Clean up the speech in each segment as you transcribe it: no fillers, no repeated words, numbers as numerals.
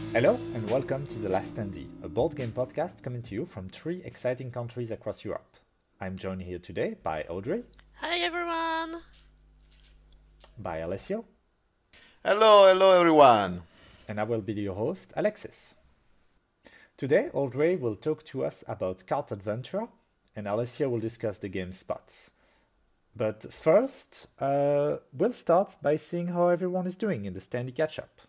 Hello and welcome to The Last Standee, a board game podcast coming to you from three exciting countries across Europe. I'm joined here today by Audrey, Hi everyone! by Alessio, Hello everyone. and I will be your host, Alexis. Today, Audrey will talk to us about Cart Adventure, and Alessio will discuss the game Spots. But first, we'll start by seeing how everyone is doing in the Standee catch-up.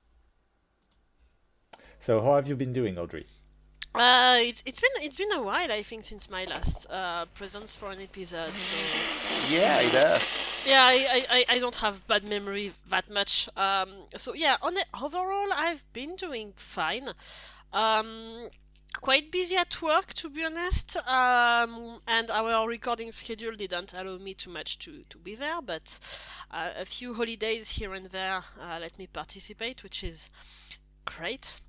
So, how have you been doing, Audrey? It's been a while, I think, since my last presence for an episode. So Yeah, it does. yeah, I don't have bad memory that much. So yeah, overall, I've been doing fine. Um, Quite busy at work, to be honest. And our recording schedule didn't allow me too much to be there, but a few holidays here and there let me participate, which is great.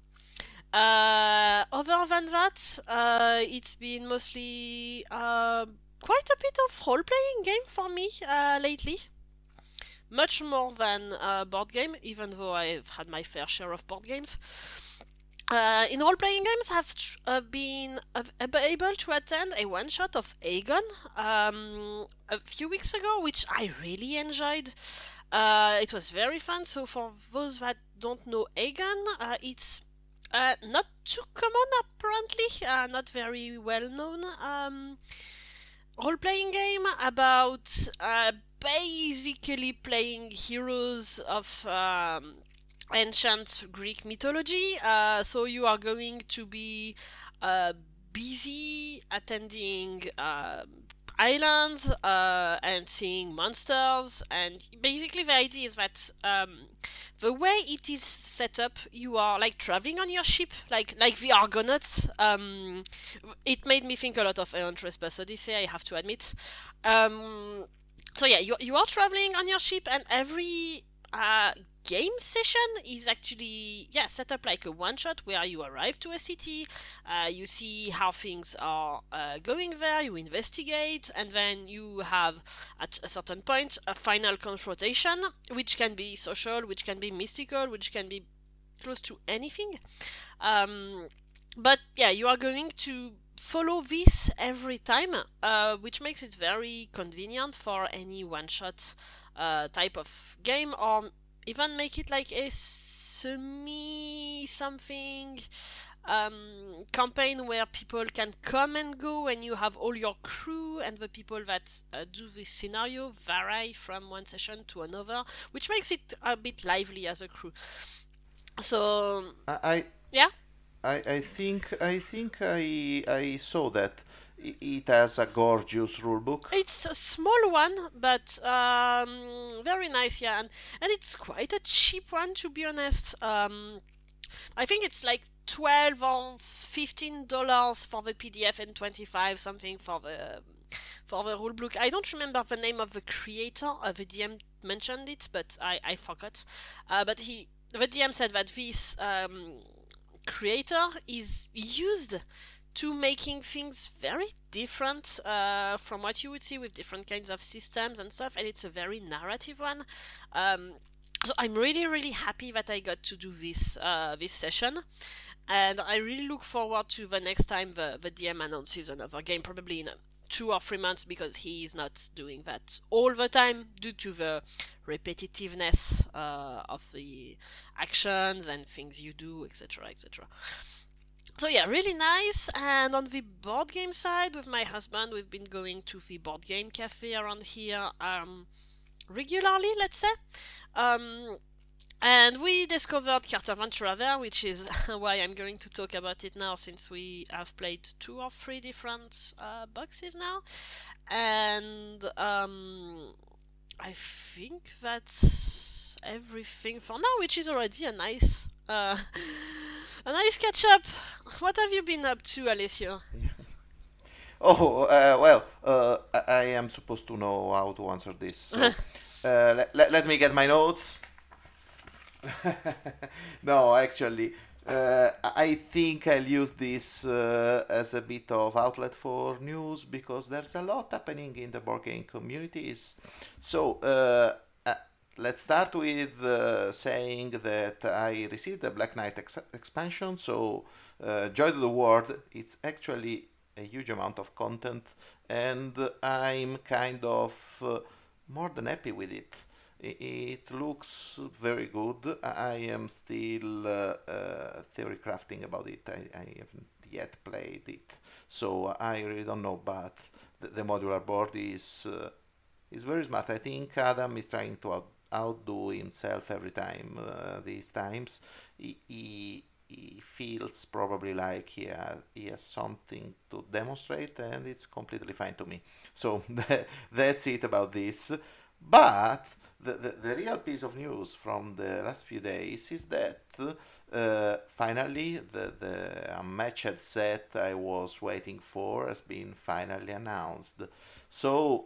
Other than that, it's been mostly quite a bit of role-playing game for me lately. Much more than board game, even though I've had my fair share of board games. In role-playing games, I've been able to attend a one-shot of Aegon a few weeks ago, which I really enjoyed. It was very fun. So for those that don't know Aegon, it's not too common apparently, not very well known role-playing game about basically playing heroes of ancient Greek mythology. So you are going to be uh, busy attending islands and seeing monsters, and basically the idea is that the way it is set up, you are like traveling on your ship, like the Argonauts. It made me think a lot of Aeon Trespass Odyssey, I have to admit. Um, so yeah, you are traveling on your ship, and every game session is actually set up like a one shot where you arrive to a city, you see how things are going there, you investigate, and then you have at a certain point a final confrontation, which can be social, which can be mystical, which can be close to anything. um, but yeah, you are going to follow this every time, which makes it very convenient for any one shot type of game, or even make it like a semi something campaign where people can come and go and you have all your crew, and the people that do this scenario vary from one session to another, which makes it a bit lively as a crew. So I yeah, I think I saw that it has a gorgeous rulebook. it's a small one, but very nice, yeah, and it's quite a cheap one, to be honest. I think it's like 12 or $15 for the PDF and 25 something for the rule book. I don't remember the name of the creator. The DM mentioned it, but I forgot. But the DM said that this creator is used to making things very different from what you would see with different kinds of systems and stuff, and it's a very narrative one. Um, so I'm really happy that I got to do this session, and I really look forward to the next time the DM announces another game, probably in 2 or 3 months, because he is not doing that all the time due to the repetitiveness of the actions and things you do, etc. So yeah, really nice. And on the board game side, with my husband, we've been going to the board game cafe around here regularly, let's say. Um, and we discovered Carta Ventura there, which is why I'm going to talk about it now, since we have played 2 or 3 different boxes now. And I think that's everything for now, which is already a nice a nice catch up. What have you been up to, Alessio? Oh, well, I am supposed to know how to answer this. So let me get my notes. No, actually, I think I'll use this as a bit of outlet for news because there's a lot happening in the board game communities. So, let's start with saying that I received the Black Knight expansion. So, Joy to the World, it's actually a huge amount of content, and I'm kind of more than happy with it. It looks very good. I am still theory crafting about it. I haven't yet played it, so I really don't know. But the modular board is very smart. I think Adam is trying to outdo himself every time. These times, he feels probably like he has something to demonstrate, and it's completely fine to me. So that's it about this. But the real piece of news from the last few days is that finally the unmatched set I was waiting for has been finally announced. So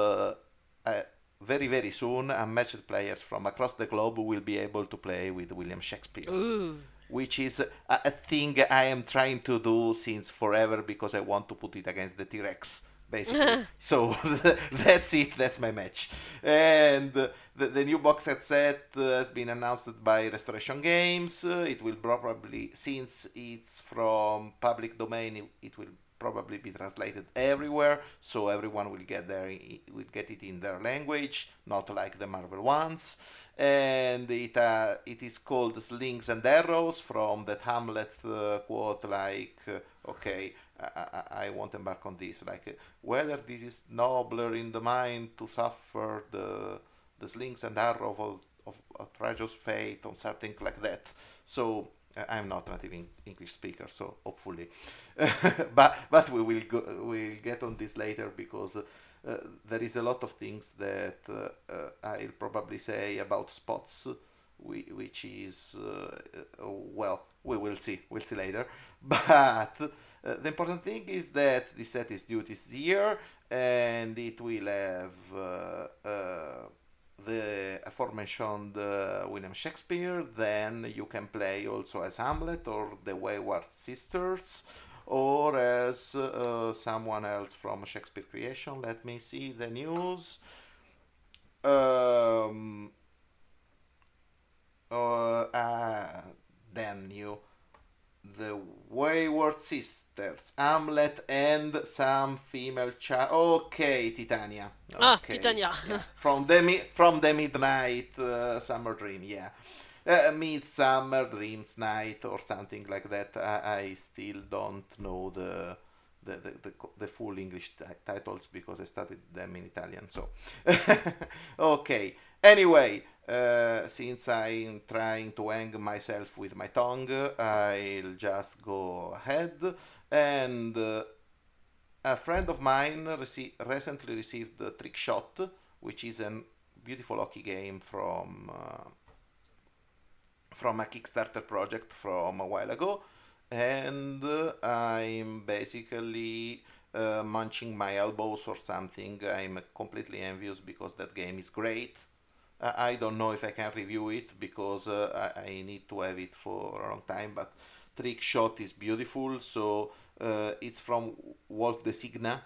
very very soon, unmatched players from across the globe will be able to play with William Shakespeare, Ooh. which is a thing I am trying to do since forever because I want to put it against the T-Rex, basically. So that's it, that's my match. And the new box set has been announced by Restoration Games. It will probably, since it's from public domain, it will probably be translated everywhere, so everyone will get it in their language, not like the Marvel ones. And it is called Slings and Arrows, from that Hamlet quote, like, okay, I won't embark on this, like, whether this is nobler in the mind to suffer the slings and arrows of outrageous fate or something like that. So I'm not a native English speaker, so hopefully, but we'll get on this later, because there is a lot of things that I'll probably say about spots, which is well, we'll see later. But the important thing is that this set is due this year, and it will have the aforementioned William Shakespeare. Then you can play also as Hamlet or the Wayward Sisters, or as someone else from Shakespeare Creation. Let me see the news. Then you, the Wayward Sisters, Hamlet, and some female child. Okay, Titania. Okay, Titania. Yeah. From the Midnight Summer Dream. Yeah. Midsummer Dreams Night or something like that. I still don't know the full English titles because I studied them in Italian. So, okay. Anyway, since I'm trying to hang myself with my tongue, I'll just go ahead. And a friend of mine recently received Trick Shot, which is a beautiful hockey game from a Kickstarter project from a while ago, and I'm basically munching my elbows or something. I'm completely envious because that game is great. I don't know if I can review it because I need to have it for a long time, but Trick Shot is beautiful. So it's from Wolf de Signa,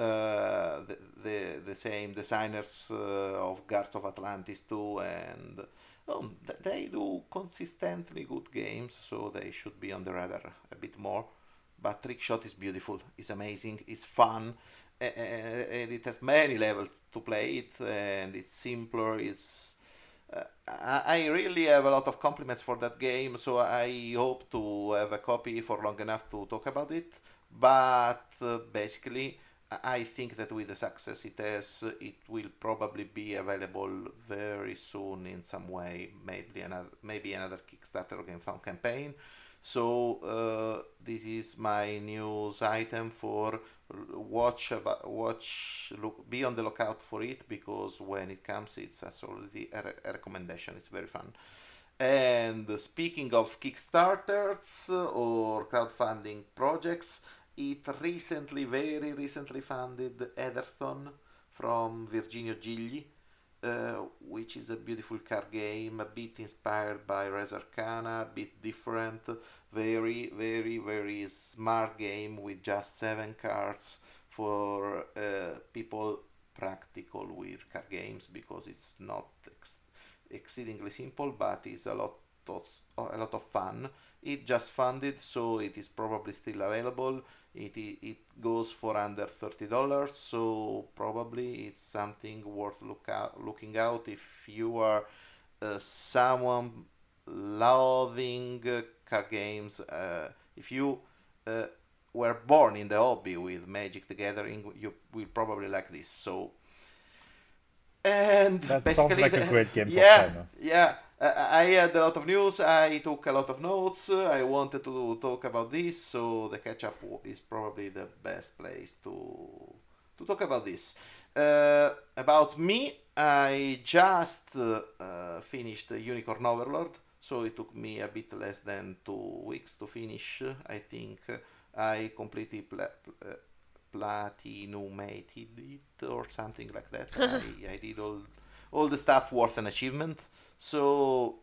the same designers of Guards of Atlantis 2, and they do consistently good games, so they should be on the radar a bit more. But Trick Shot is beautiful, it's amazing, it's fun, and it has many levels to play it, and it's simpler. It's I really have a lot of compliments for that game, so I hope to have a copy for long enough to talk about it. But basically, I think that with the success it has, it will probably be available very soon in some way. Maybe another Kickstarter or GameFound campaign. So this is my news item for be on the lookout for it, because when it comes, it's absolutely a recommendation. It's very fun. And speaking of Kickstarters or crowdfunding projects, it very recently funded Heatherstone from Virginio Gigli, which is a beautiful card game, a bit inspired by Res Arcana, a bit different, very, very, very smart game with just 7 cards for people practical with card games, because it's not exceedingly simple, but is a lot of fun. It just funded, so it is probably still available. It goes for under $30, so probably it's something worth looking out if you are someone loving card games. If you uh, were born in the hobby with Magic the Gathering, you will probably like this. So, and That sounds basically, like a great game for yeah, fun. yeah. I had a lot of news. I took a lot of notes. I wanted to talk about this, so the catch up is probably the best place to talk about this. About me, I just finished Unicorn Overlord, so it took me a bit less than 2 weeks to finish. I think I completely platinumated it or something like that. I did all the stuff worth an achievement. So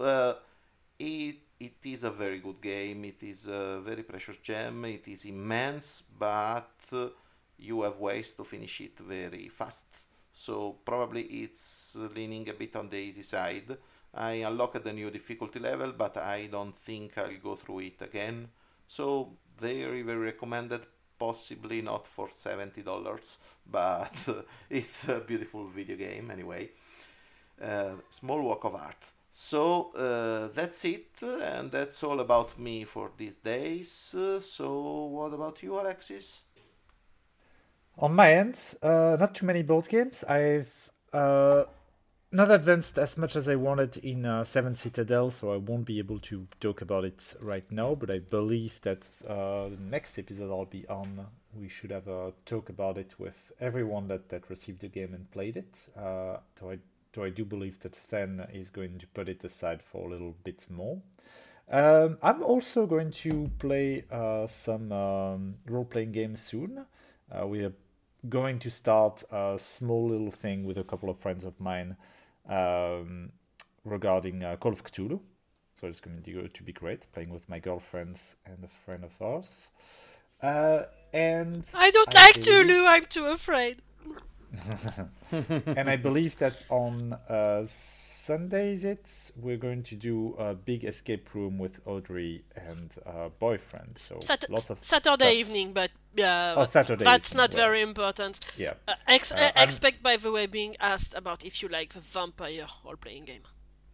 it is a very good game. It is a very precious gem. It is immense, but you have ways to finish it very fast. So probably it's leaning a bit on the easy side. I unlocked a new difficulty level, but I don't think I'll go through it again. So very very recommended. Possibly not for $70, but it's a beautiful video game anyway. Small work of art. So that's it, and that's all about me for these days. So what about you, Alexis? On my end, not too many board games. I've not advanced as much as I wanted in Seven Citadel, so I won't be able to talk about it right now. But I believe that the next episode I'll be on, we should have a talk about it with everyone that received the game and played it. Though I do believe that Fen is going to put it aside for a little bit more. I'm also going to play some role-playing games soon. We are going to start a small little thing with a couple of friends of mine regarding Call of Cthulhu. So it's going to be great playing with my girlfriends and a friend of ours. And I don't I like believe, Tulu, I'm too afraid. and I believe that on Sunday, is it? We're going to do a big escape room with Audrey and boyfriend. So lots of Saturday stuff. evening, but Saturday that's evening, not well, very important. yeah. Expect, by the way, being asked about if you like the vampire role-playing game.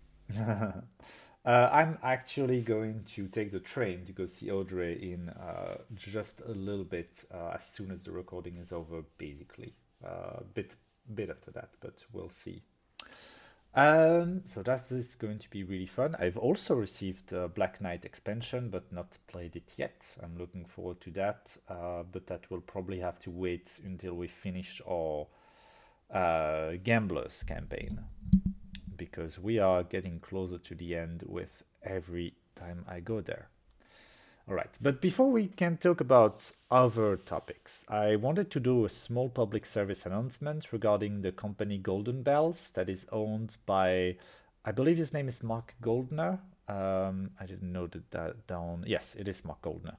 I'm actually going to take the train to go see Audrey in just a little bit as soon as the recording is over, basically. Bit after that, but we'll see. So that is going to be really fun. I've also received Black Knight expansion, but not played it yet. I'm looking forward to that, but that will probably have to wait until we finish our Gamblers campaign, because we are getting closer to the end with every time I go there. All right, but before we can talk about other topics, I wanted to do a small public service announcement regarding the company Golden Bells that is owned by, I believe his name is Mark Goldner. I didn't note that down. Yes, it is Mark Goldner.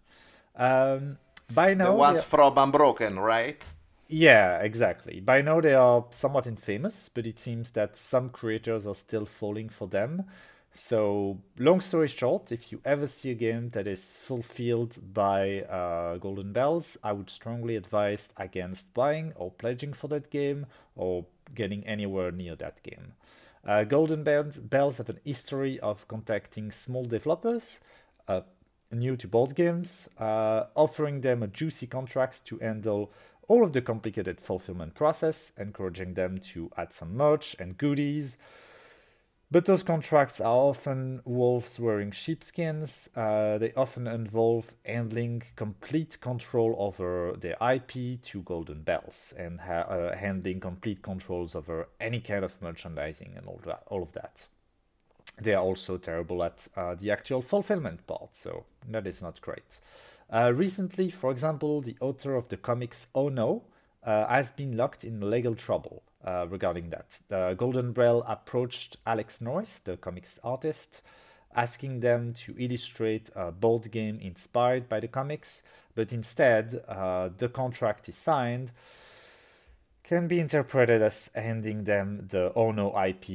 By now, The ones from Unbroken, right? yeah, exactly. By now they are somewhat infamous, but it seems that some creators are still falling for them. So, long story short, if you ever see a game that is fulfilled by Golden Bells, I would strongly advise against buying or pledging for that game or getting anywhere near that game. Golden Bells have an history of contacting small developers new to board games, offering them a juicy contract to handle all of the complicated fulfillment process, encouraging them to add some merch and goodies. But those contracts are often wolves wearing sheepskins. They often involve handling complete control over their IP to Golden Bells and handling complete controls over any kind of merchandising and all of that. They are also terrible at the actual fulfillment part, so that is not great. Recently, for example, the author of the comics Oh No has been locked in legal trouble regarding that. The Golden Bell approached Alex Norris, the comics artist, asking them to illustrate a board game inspired by the comics, but instead, the contract is signed can be interpreted as handing them the Ono IP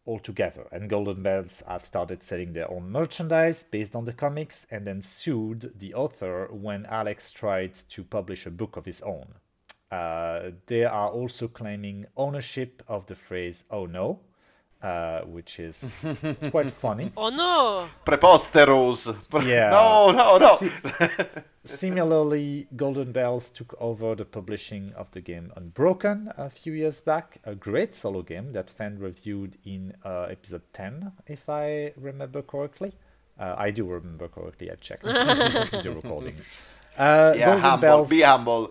altogether. And Golden Bells have started selling their own merchandise based on the comics and then sued the author when Alex tried to publish a book of his own. They are also claiming ownership of the phrase "oh no," which is quite funny. Oh no! Preposterous. Yeah. No. Similarly, Golden Bells took over the publishing of the game Unbroken a few years back, a great solo game that fan reviewed in episode 10, if I remember correctly. I do remember correctly, I checked the recording. Be humble.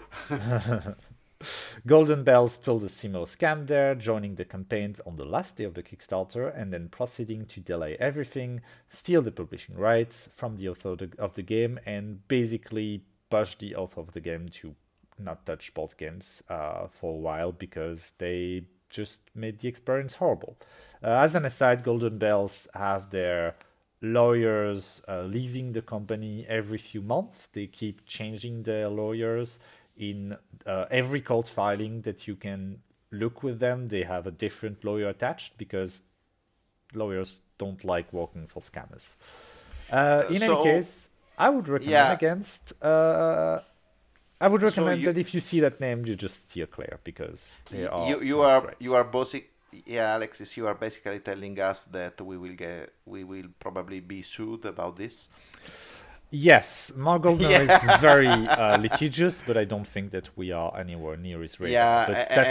Golden Bells pulled a similar scam there, joining the campaigns on the last day of the Kickstarter and then proceeding to delay everything, steal the publishing rights from the author of the game, and basically push the author of the game to not touch board games for a while because they just made the experience horrible. As an aside, Golden Bells have their lawyers leaving the company every few months. They keep changing their lawyers. In every court filing that you can look with them, they have a different lawyer attached because lawyers don't like working for scammers. In any case, I would recommend against. I would recommend that if you see that name, you just steer clear because they are. You are bossy. Yeah, Alexis, you are basically telling us that we will probably be sued about this. Yes, Mark Goldner is very litigious, but I don't think that we are anywhere near his radar.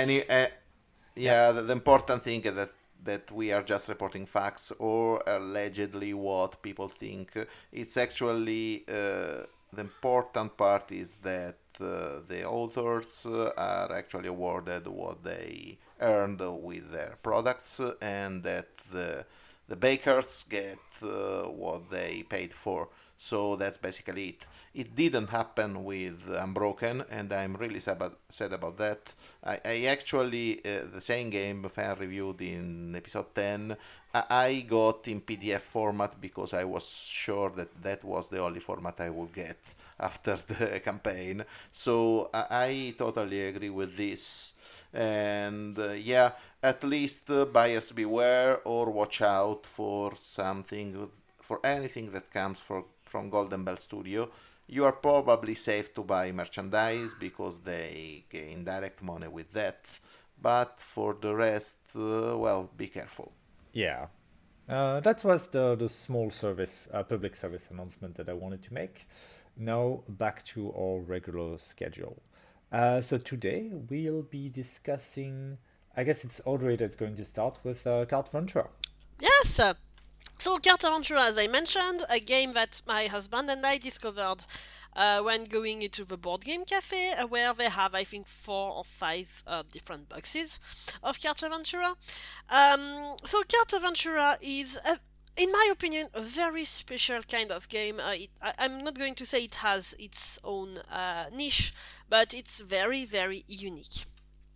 The important thing is that we are just reporting facts or allegedly what people think. It's actually the important part is that the authors are actually awarded what they earned with their products, and that the bakers get what they paid for. So that's basically it. It didn't happen with Unbroken, and I'm really sad about that. I actually, the same game fan reviewed in episode 10, I got in PDF format because I was sure that was the only format I would get after the campaign. So I totally agree with this. And at least buyers beware or watch out for anything that comes from Golden Bell Studio. You are probably safe to buy merchandise because they gain direct money with that. But for the rest, be careful. Yeah. That was the small public service announcement that I wanted to make. Now back to our regular schedule. So today we'll be discussing, I guess it's Audrey that's going to start with Carte Ventura. Yes! So Carte Ventura, as I mentioned, a game that my husband and I discovered when going into the board game cafe, where they have, I think, 4 or 5 different boxes of Carte Ventura. So Carte Ventura is, in my opinion, a very special kind of game. I'm not going to say it has its own niche, but it's very, very unique.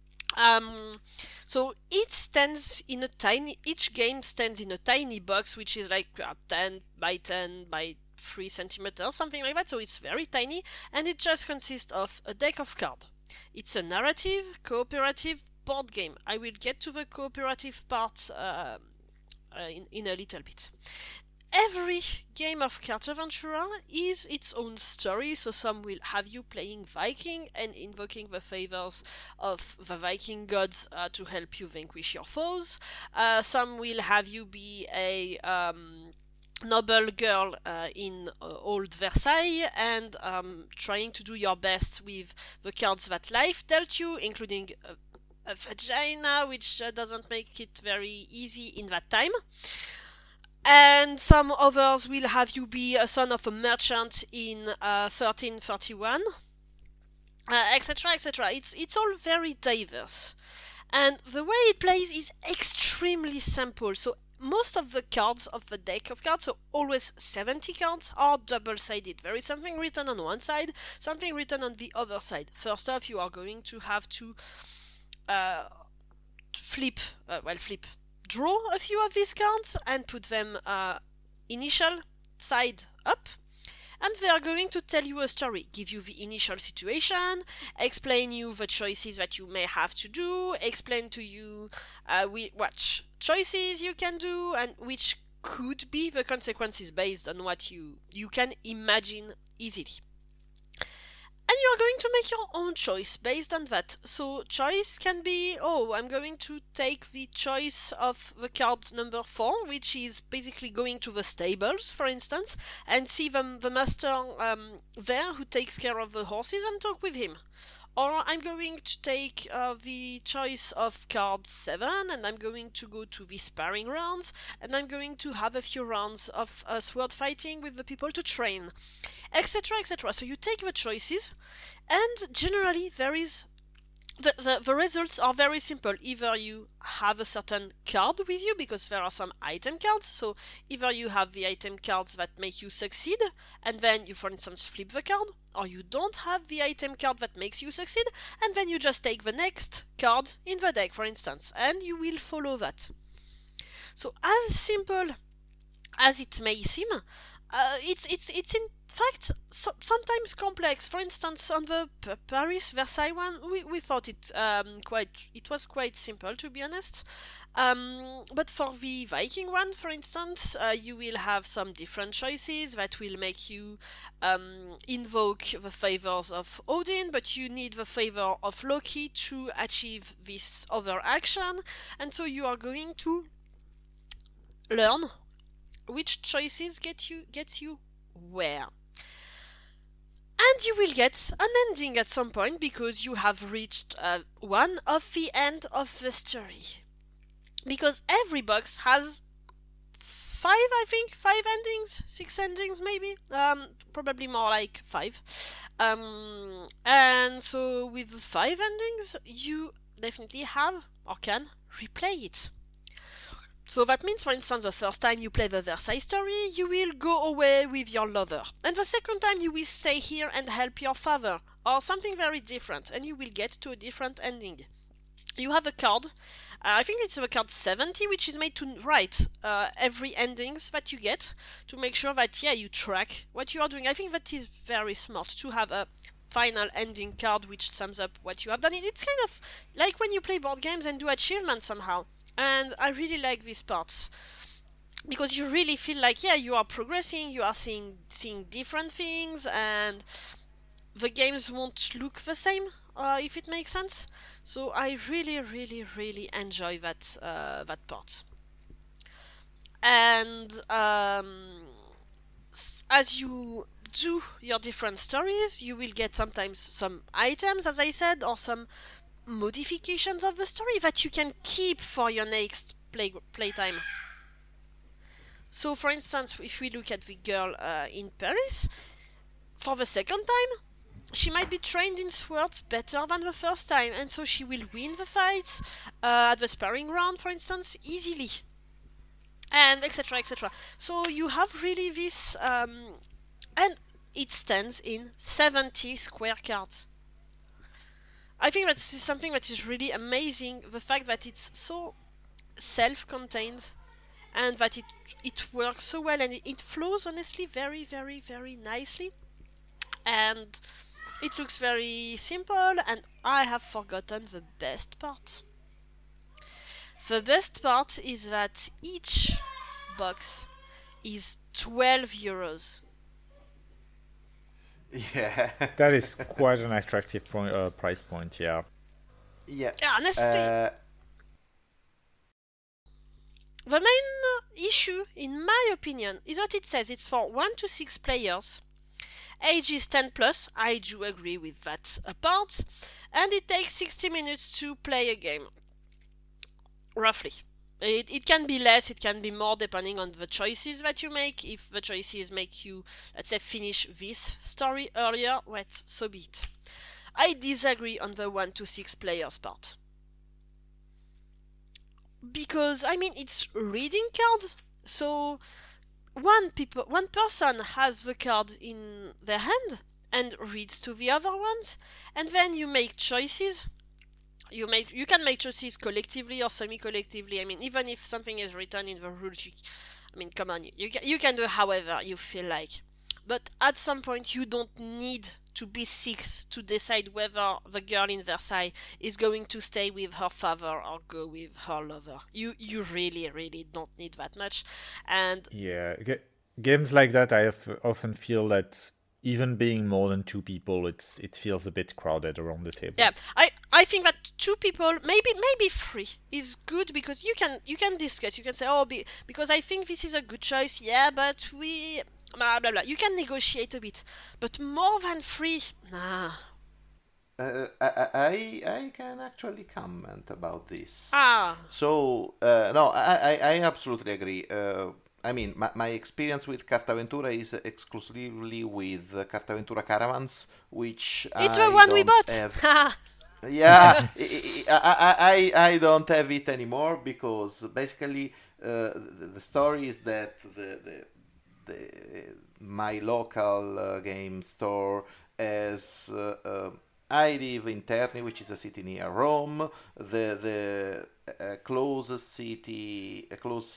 So each game stands in a tiny box, which is like 10 by 10 by 3 centimeters, something like that. So it's very tiny, and it just consists of a deck of cards. It's a narrative, cooperative board game. I will get to the cooperative part in a little bit. Every game of Carte Ventura is its own story, so some will have you playing Viking and invoking the favors of the Viking gods to help you vanquish your foes. Some will have you be a noble girl in old Versailles and trying to do your best with the cards that life dealt you, including a vagina, which doesn't make it very easy in that time. And some others will have you be a son of a merchant in 1331, etc., etc. It's all very diverse. And the way it plays is extremely simple. So most of the cards of the deck of cards, so always 70 cards, are double-sided. There is something written on one side, something written on the other side. First off, you are going to have to draw a few of these cards and put them initial side up, and they are going to tell you a story, give you the initial situation, explain you the choices that you may have to do, explain to you what choices you can do and which could be the consequences based on what you can imagine easily. And you are going to make your own choice based on that. So choice can be, I'm going to take the choice of the card number 4, which is basically going to the stables, for instance, and see the master there who takes care of the horses and talk with him. Or I'm going to take the choice of card 7 and I'm going to go to the sparring rounds and I'm going to have a few rounds of sword fighting with the people to train, etc, etc. So you take the choices and generally there is the results are very simple. Either you have a certain card with you because there are some item cards, so either you have the item cards that make you succeed and then you, for instance, flip the card, or you don't have the item card that makes you succeed and then you just take the next card in the deck, for instance, and you will follow that. So as simple as it may seem, it's in fact sometimes complex. For instance, on the Paris Versailles one, we thought it was quite simple, to be honest. But for the Viking one, for instance, you will have some different choices that will make you invoke the favors of Odin, but you need the favor of Loki to achieve this other action, and so you are going to learn which choices gets you where. And you will get an ending at some point because you have reached one of the end of the story. Because every box has 5 endings, 6 endings maybe, probably more like 5. And so with 5 endings, you definitely have or can replay it. So that means, for instance, the first time you play the Versailles story, you will go away with your lover. And the second time you will stay here and help your father, or something very different, and you will get to a different ending. You have a card, I think it's the card 70, which is made to write every endings that you get, to make sure that, you track what you are doing. I think that is very smart, to have a final ending card which sums up what you have done. It's kind of like when you play board games and do achievements somehow. And I really like this part because you really feel like you are progressing, you are seeing different things, and the games won't look the same, if it makes sense. So I really, really, really enjoy that part. And as you do your different stories, you will get sometimes some items, as I said, or some modifications of the story that you can keep for your next playtime. So, for instance, if we look at the girl in Paris, for the second time, she might be trained in swords better than the first time, and so she will win the fights at the sparring round, for instance, easily, and etc, etc. So you have really this, and it stands in 70 square cards. I think that's something that is really amazing, the fact that it's so self-contained and that it works so well, and it flows honestly very, very, very nicely, and it looks very simple. And I have forgotten the best part. The best part is that each box is 12 euros. Yeah. That is quite an attractive price point, yeah. Yeah. Honestly, the main issue, in my opinion, is that it says it's for 1 to 6 players. Age is 10 plus. I do agree with that part. And it takes 60 minutes to play a game. Roughly. It can be less, it can be more, depending on the choices that you make. If the choices make you, let's say, finish this story earlier, well, so be it. I disagree on the 1 to 6 players part. Because, I mean, it's reading cards, so one person has the card in their hand and reads to the other ones, and then you make choices. You can make choices collectively or semi-collectively. I mean, even if something is written in the rules, come on, you can do however you feel like. but at some point you don't need to be 6 to decide whether the girl in Versailles is going to stay with her father or go with her lover. You really don't need that much. And Yeah, games like that, often feel that even being more than 2 people, it feels a bit crowded around the table. yeah, I think that 2 people, maybe 3 is good, because you can discuss. You can say, because I think this is a good choice. Yeah, but we blah blah blah. You can negotiate a bit, but more than 3, nah. I can actually comment about this. Ah, So, no, I absolutely agree. I mean, my experience with Cartaventura is exclusively with Cartaventura Caravans, which it's I the one we don't bought. have. Yeah, I don't have it anymore because basically the story is that my local game store has. I live in Terni, which is a city near Rome. The closest city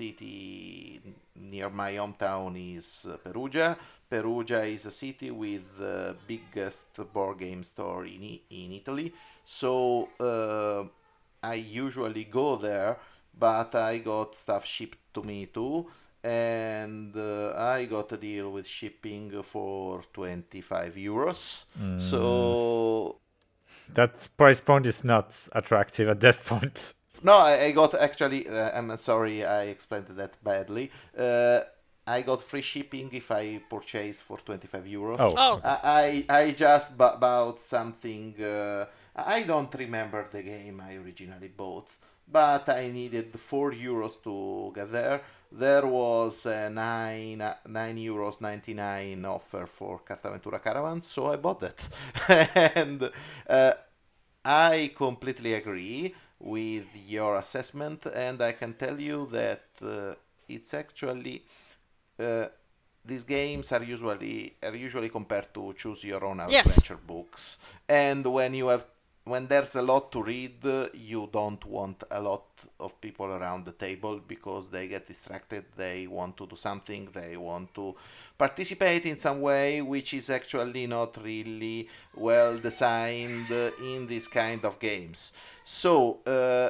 near my hometown is Perugia. Perugia is a city with the biggest board game store in Italy. So I usually go there, but I got stuff shipped to me too. And I got a deal with shipping for 25 euros. So That price point is not attractive at this point. no, I got actually. I'm sorry, I explained that badly. I got free shipping if I purchase for 25 euros. Oh. I just bought something. I don't remember the game I originally bought, but I needed 4 euros to get there. There was a 9 euros 99 offer for Cartaventura Caravan, so I bought that. And I completely agree with your assessment, and I can tell you that it's actually these games are usually compared to choose your own Yes. adventure books, and when there's a lot to read, you don't want a lot of people around the table because they get distracted. They want to do something. They want to participate in some way, which is actually not really well designed in this kind of games. So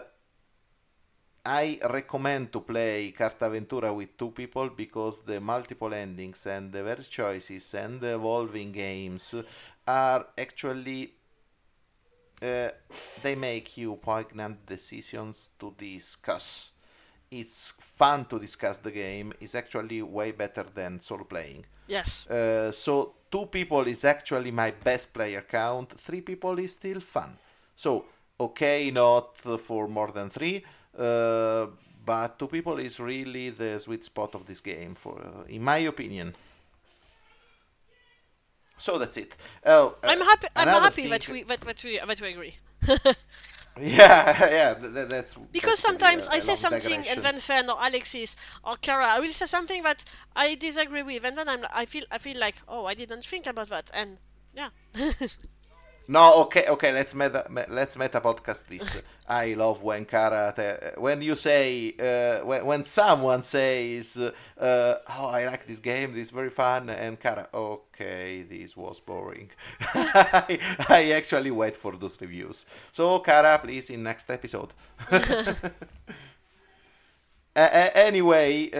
I recommend to play Cartaventura with 2 people because the multiple endings and the various choices and the evolving games are actually they make you poignant decisions to discuss. It's fun to discuss the game. It's actually way better than solo playing. Yes. So 2 people is actually my best player count. 3 people is still fun. So okay, not for more than 3, but 2 people is really the sweet spot of this game, for in my opinion. So that's it. Oh, I'm happy another that thing- we agree. Yeah, that's Because basically sometimes a I say long something digression. and then Fern or Alexis or Kara, I will say something that I disagree with, and then I feel like, oh, I didn't think about that, and yeah. No, okay. Let's meta podcast this. I love when when you say when someone says, "Oh, I like this game. This is very fun," and Kara, okay, this was boring. I actually wait for those reviews. So Kara, please, in next episode. Anyway.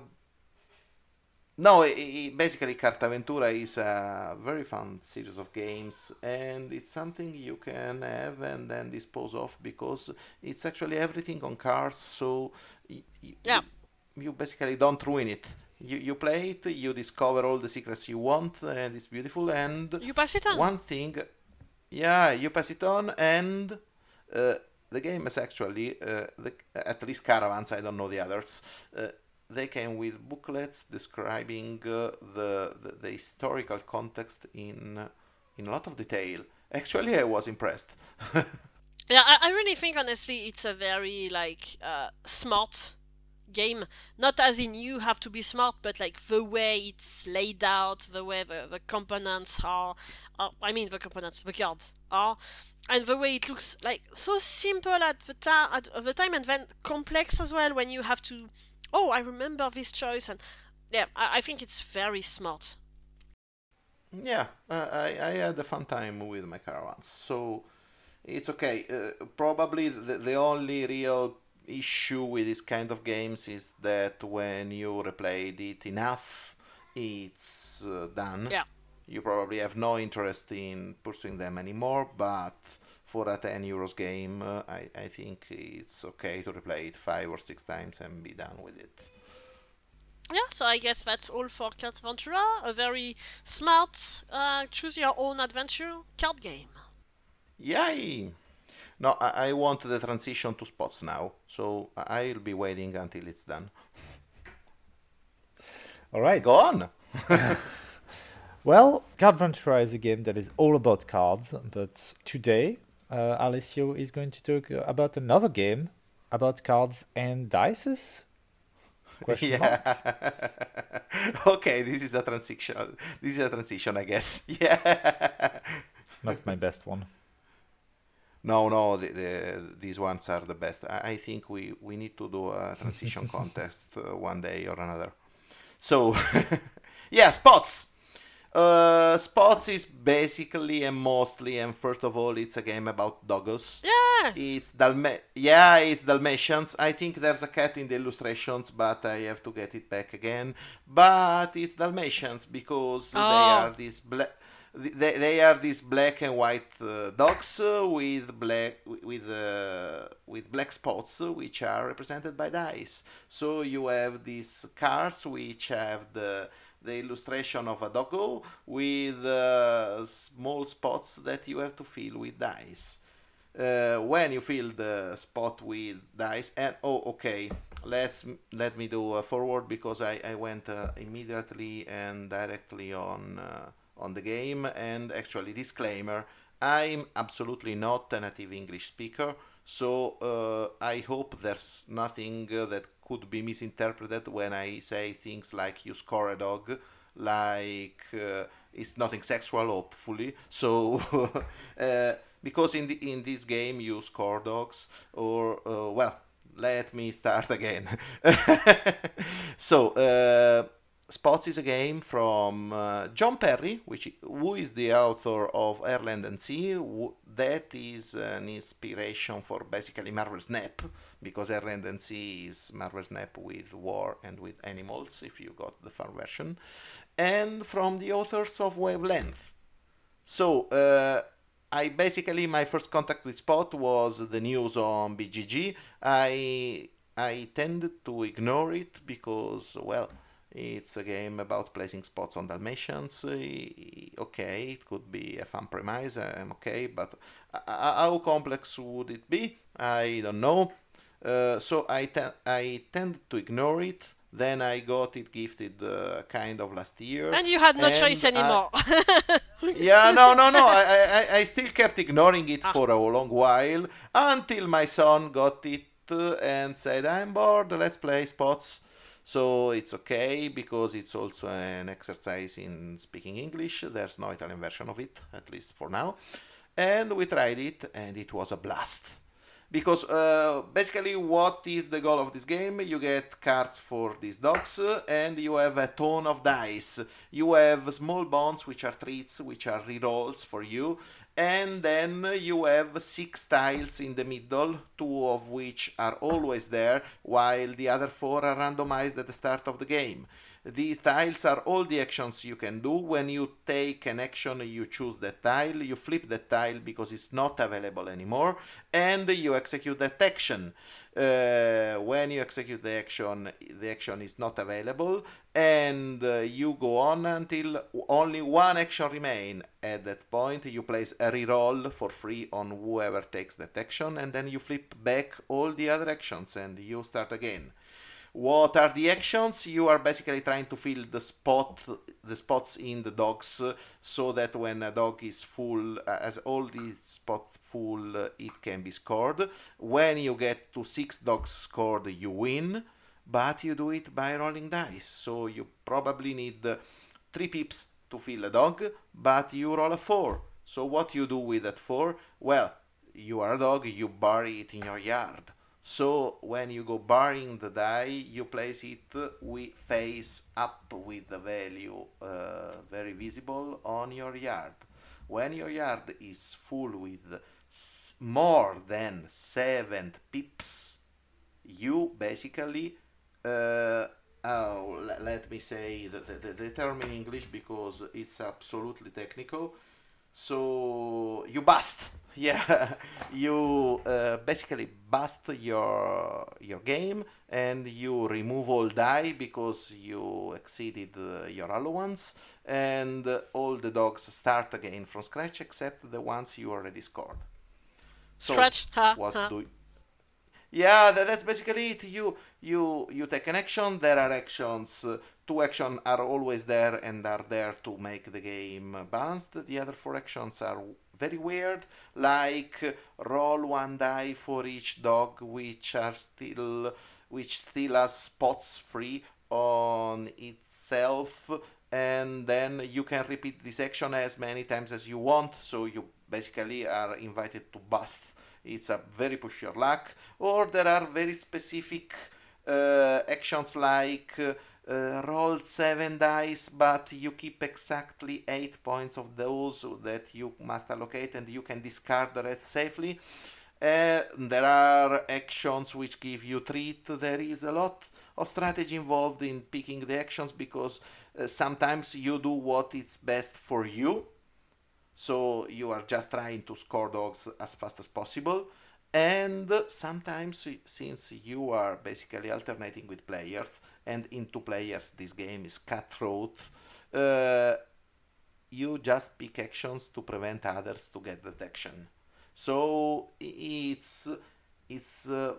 No, basically Cartaventura is a very fun series of games, and it's something you can have and then dispose of because it's actually everything on cards, so Yeah. you basically don't ruin it. You play it, you discover all the secrets you want, and it's beautiful. And You pass it on. one thing, yeah, you pass it on, and the game is actually, at least Caravans, I don't know the others, they came with booklets describing the historical context in a lot of detail. Actually, I was impressed. Yeah, I really think honestly it's a very smart game. Not as in you have to be smart, but like the way it's laid out, the way the components are, the components, the cards are, and the way it looks like so simple at the time, and then complex as well when you have to. Oh, I remember this choice, and yeah, I think it's very smart. Yeah, I had a fun time with my caravans, so it's okay. Probably the only real issue with this kind of games is that when you replayed it enough, it's done. Yeah. You probably have no interest in pursuing them anymore, but for a 10 euros game, I think it's okay to replay it 5 or 6 times and be done with it. Yeah, so I guess that's all for Card Ventura. A very smart, choose your own adventure card game. Yay! No, I want the transition to spots now, so I'll be waiting until it's done. All right. Go on! Well, Card Ventura is a game that is all about cards, but today Alessio is going to talk about another game about cards and dices. Question mark? Yeah. Okay, this is a transition. This is a transition, I guess. Yeah. Not my best one. No, these ones are the best. I think we need to do a transition contest one day or another. So, yeah, spots. Spots is basically and mostly, and first of all, it's a game about doggos. Yeah. It's Dalmatians. I think there's a cat in the illustrations, but I have to get it back again. But it's Dalmatians because they are these black. They are these black and white dogs with black spots, which are represented by dice. So you have these cars which have the illustration of a doggo with small spots that you have to fill with dice. When you fill the spot with dice, and let me do a forward because I went immediately and directly on the game. And actually, disclaimer: I'm absolutely not a native English speaker, so I hope there's nothing that could be misinterpreted when I say things like you score a dog, like it's nothing sexual, hopefully. So because in this game you score dogs, or let me start again. So Spots is a game from John Perry, who is the author of Air, Land and Sea. That is an inspiration for basically Marvel Snap, because Air, Land and Sea is Marvel Snap with war and with animals, if you got the far version. And from the authors of Wavelength. So, my first contact with Spot was the news on BGG. I tended to ignore it because, it's a game about placing spots on Dalmatians. Okay, it could be a fun premise. I'm okay, but how complex would it be? I don't know. So I tend to ignore it. Then I got it gifted kind of last year. And you had no choice anymore. Yeah, no. I still kept ignoring it for a long while until my son got it and said, "I'm bored. Let's play Spots." So it's okay because it's also an exercise in speaking English. There's no Italian version of it, at least for now. And we tried it, and it was a blast. Because basically, what is the goal of this game? You get cards for these dogs, and you have a ton of dice. You have small bonds, which are treats, which are rerolls for you. And then you have 6 tiles in the middle, 2 of which are always there, while the other 4 are randomized at the start of the game. These tiles are all the actions you can do. When you take an action, you choose that tile, you flip that tile because it's not available anymore, and you execute that action. When you execute the action is not available, and you go on until only one action remains. At that point, you place a reroll for free on whoever takes that action, and then you flip back all the other actions, and you start again. What are the actions? You are basically trying to fill the spots in the dogs, so that when a dog is full, as all these spots full, it can be scored. When you get to 6 dogs scored, you win, but you do it by rolling dice. So you probably need 3 pips to fill a dog, but you roll a 4. So what you do with that 4? Well, you are a dog, you bury it in your yard. So when you go barring the die, you place it face up with the value very visible on your yard. When your yard is full with more than 7 pips, you basically let me say the term in English because it's absolutely technical. So you bust, yeah, you basically bust your game, and you remove all die because you exceeded your allowance, and all the dogs start again from scratch except the ones you already scored. So Scratch, ha, what ha. do yeah, that's basically it. You take an action. There are actions. Two actions are always there and are there to make the game balanced. The other 4 actions are very weird, like roll 1 die for each dog, which still has spots free on itself, and then you can repeat this action as many times as you want. So you basically are invited to bust. It's a very push your luck, or there are very specific actions like roll 7 dice, but you keep exactly 8 points of those that you must allocate, and you can discard the rest safely. There are actions which give you treat. There is a lot of strategy involved in picking the actions because sometimes you do what is best for you. So you are just trying to score dogs as fast as possible. And sometimes, since you are basically alternating with players, and in 2 players this game is cutthroat, you just pick actions to prevent others to get that action. So it's a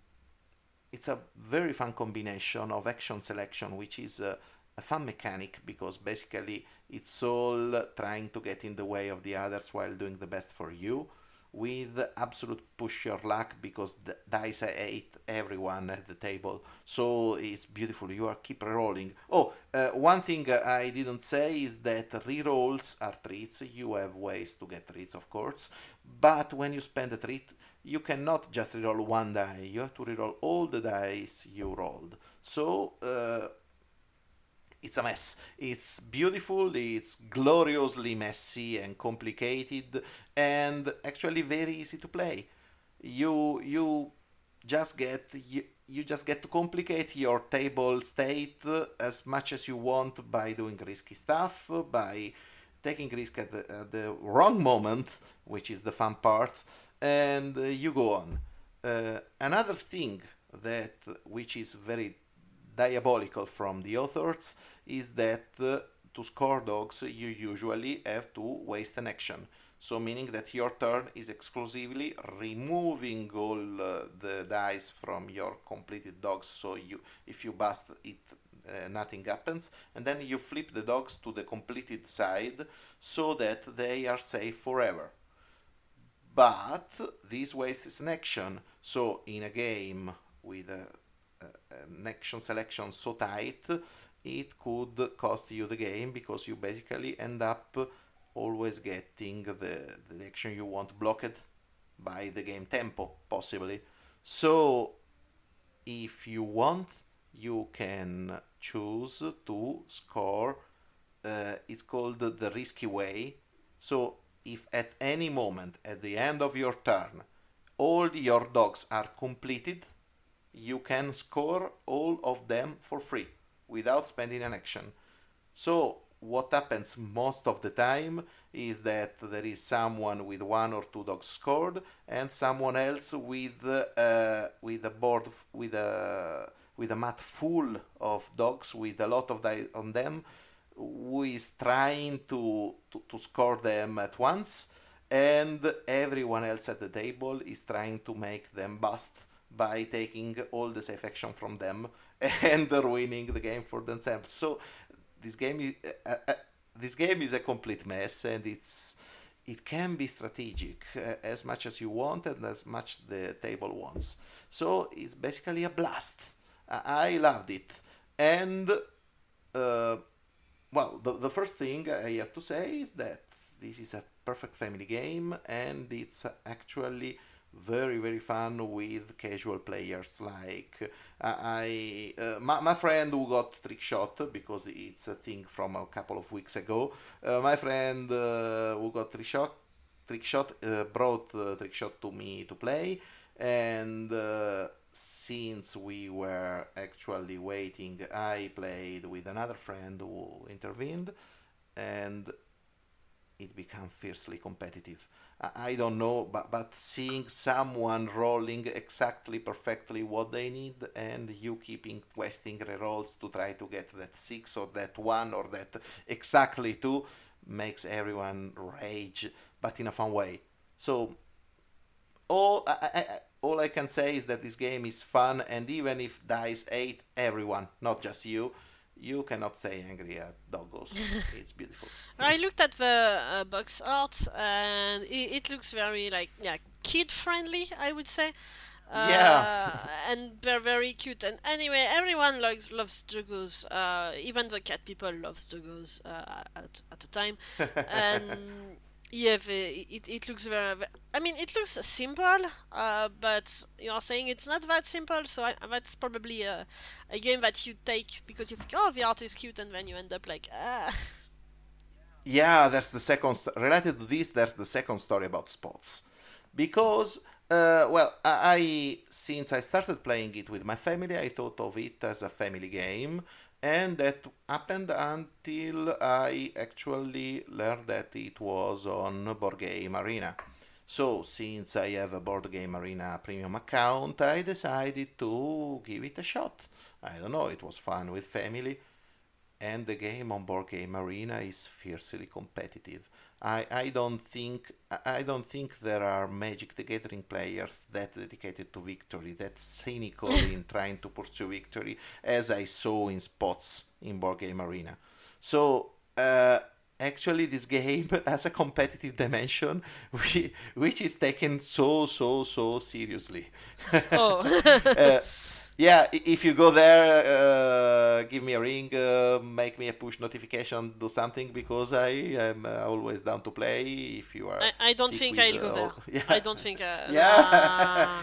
very fun combination of action selection, which is a fun mechanic because basically it's all trying to get in the way of the others while doing the best for you, with absolute push your luck because the dice ate everyone at the table. So it's beautiful. You are keep rolling. One thing I didn't say is that rerolls are treats. You have ways to get treats, of course, but when you spend a treat, you cannot just reroll 1 die. You have to reroll all the dice you rolled. So it's a mess. It's beautiful, it's gloriously messy and complicated, and actually very easy to play. You just get to complicate your table state as much as you want by doing risky stuff, by taking risk at the wrong moment, which is the fun part, and you go on. Another thing which is very diabolical from the authors is that to score dogs you usually have to waste an action. So meaning that your turn is exclusively removing all the dice from your completed dogs. So if you bust it, nothing happens, and then you flip the dogs to the completed side so that they are safe forever. But this wastes an action. So in a game with an action selection so tight, it could cost you the game because you basically end up always getting the action you want blocked by the game tempo, possibly. So if you want, you can choose to score. It's called the risky way. So if at any moment at the end of your turn all your dogs are completed, you can score all of them for free without spending an action. So what happens most of the time is that there is someone with 1 or 2 dogs scored and someone else with a board with a mat full of dogs with a lot of dice on them, who is trying to score them at once, and everyone else at the table is trying to make them bust by taking all the safe action from them and ruining the game for themselves. So this game is a complete mess, and it can be strategic as much as you want and as much the table wants. So it's basically a blast. I loved it. And the first thing I have to say is that this is a perfect family game, and it's actually very very fun with casual players. Like my friend who got trick shot, because it's a thing from a couple of weeks ago. My friend who got trick shot brought trick shot to me to play, and since we were actually waiting, I played with another friend who intervened, and it became fiercely competitive. I don't know, but seeing someone rolling exactly perfectly what they need, and you keeping questing rerolls to try to get that 6 or that 1 or that exactly 2, makes everyone rage, but in a fun way. So all I can say is that this game is fun, and even if dice ate everyone, not just you, you cannot stay angry at doggos. It's beautiful. I looked at the box art, and it looks very kid friendly, I would say. Yeah. And they're very cute. And anyway, everyone loves doggos. Even the cat people loves doggos at the time. And yeah, it looks I mean, it looks simple, but you are saying it's not that simple, so that's probably a game that you take because you think, oh, the art is cute, and then you end up like, ah. Yeah, that's the second. Related to this, there's the second story about spots, because well, I since I started playing it with my family, I thought of it as a family game, and that happened until I actually learned that it was on Board Game Arena. So, since I have a Board Game Arena premium account, I decided to give it a shot. I don't know, it was fun with family, and the game on Board Game Arena is fiercely competitive. I don't think there are Magic the Gathering players that dedicated to victory, that cynical in trying to pursue victory, as I saw in spots in Board Game Arena. So actually, this game has a competitive dimension, which is taken so seriously. Oh. Yeah, if you go there, give me a ring, make me a push notification, do something, because I am always down to play. If you are I don't sick think with, I'll go there. yeah. I don't think. Yeah.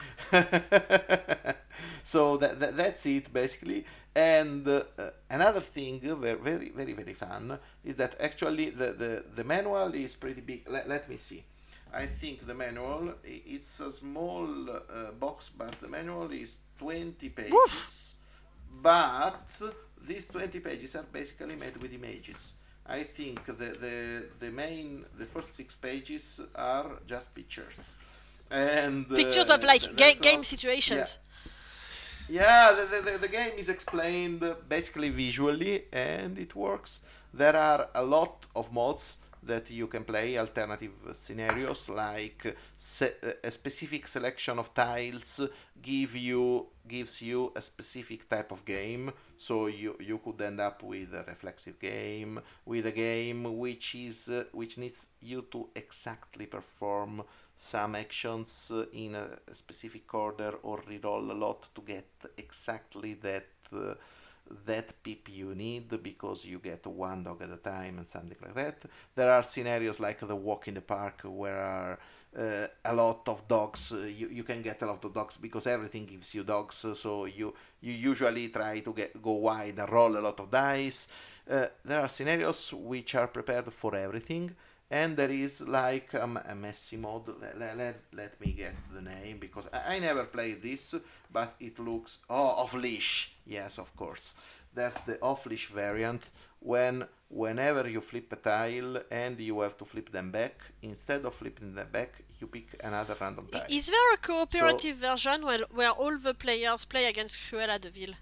So that's it basically. And another thing, very fun, is that actually the manual is pretty big. Let me see. I think the manual, it's a small box, but the manual is 20 pages. Oof. But these 20 pages are basically made with images. I think the first 6 pages are just pictures. And pictures of game situations. Yeah, the game is explained basically visually, and it works. There are a lot of mods that you can play, alternative scenarios, like a specific selection of tiles gives you a specific type of game. So you could end up with a reflexive game, with a game which needs you to exactly perform some actions in a specific order, or reroll a lot to get exactly that pip you need, because you get one dog at a time and something like that. There are scenarios like the walk in the park, where are a lot of dogs. You can get a lot of dogs because everything gives you dogs, so you usually try to go wide and roll a lot of dice. There are scenarios which are prepared for everything, and there is like a messy mode. Let me get the name, because I never played this, but it looks... Oh, off-leash! Yes, of course. There's the off-leash variant, whenever you flip a tile and you have to flip them back, instead of flipping them back, you pick another random tile. Is there a cooperative version where all the players play against Cruella de Vil?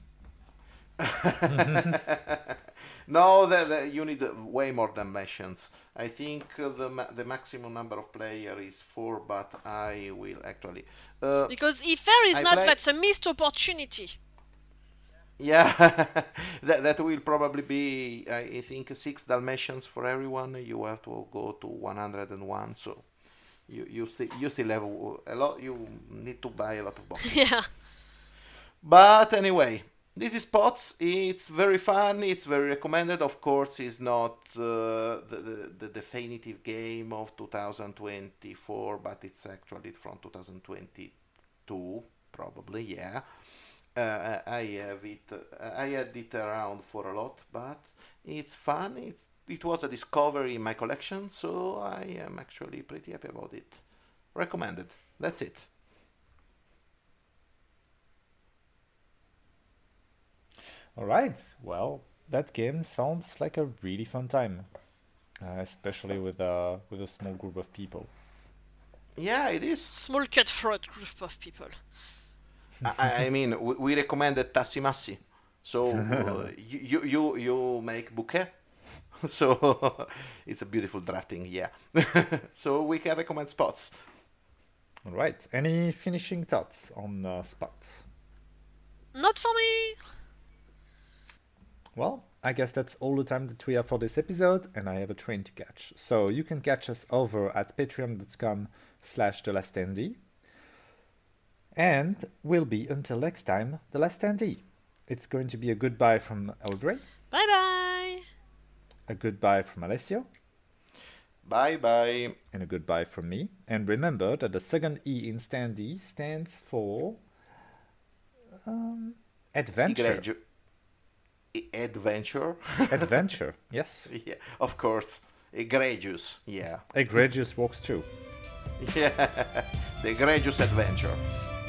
No, you need way more dimensions. I think the maximum number of players is 4, but I will actually... because if there is that's a missed opportunity. Yeah, that will probably be, I think, 6 Dalmatians for everyone. You have to go to 101, so you still have a lot. You need to buy a lot of boxes. Yeah. But anyway, This is Spots. It's very fun. It's very recommended. Of course, it's not the definitive game of 2024, but it's actually from 2022, probably. Yeah, I have it. I had it around for a lot, but it's fun. It was a discovery in my collection, so I am actually pretty happy about it. Recommended. That's it. All right. Well, that game sounds like a really fun time, especially with a small group of people. Yeah, it is. Small cutthroat group of people. I mean, we recommended Tassimasi, so you make bouquet, so it's a beautiful drafting. Yeah, so we can recommend Spots. All right. Any finishing thoughts on Spots? Not for me. Well, I guess that's all the time that we have for this episode, and I have a train to catch. So you can catch us over at patreon.com/thelastnd. And will be, until next time, The Last Standee. It's going to be a goodbye from Audrey. Bye bye. A goodbye from Alessio. Bye bye. And a goodbye from me. And remember that the second E in Standee stands for adventure. Adventure. Adventure, yes. Yeah, of course. Egregious, yeah. Egregious works too. Yeah, the egregious adventure.